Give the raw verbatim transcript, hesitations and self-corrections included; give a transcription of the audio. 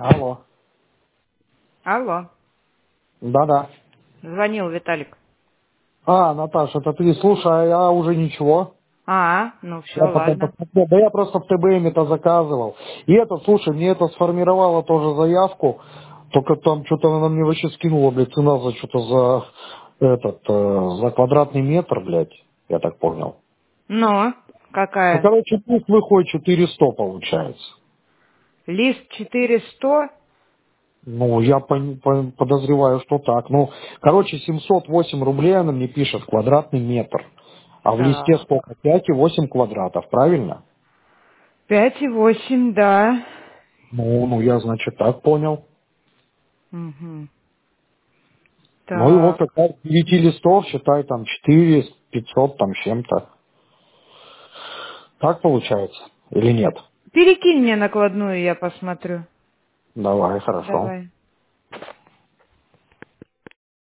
Алло. Алло. Да-да. Звонил Виталик. А, Наташа, это ты, слушай, а я уже ничего. А, ну все, Я потом ладно. посмотрел. Да я просто в ТБМ-то заказывал. И это, слушай, мне это сформировало тоже заявку, только там что-то она мне вообще скинула, блядь, цена за что-то за этот, э, за квадратный метр, блядь, я так понял. Ну, Ну, какая? короче, пусть выходит четыреста получается. Лист четыреста? Ну, я пон- пон- подозреваю, что так. Ну, короче, семьсот восемь рублей она мне пишет квадратный метр. А в листе Так. сколько? пять и восемь квадратов, правильно? Пять и восемь, да. Ну, ну, я, значит, так понял. Угу. Ну и вот Так. как раз девяти листов, считай, там четыре, пятьсот там с чем-то. Так получается? Или нет? Перекинь мне накладную, я посмотрю. Давай, хорошо. Давай.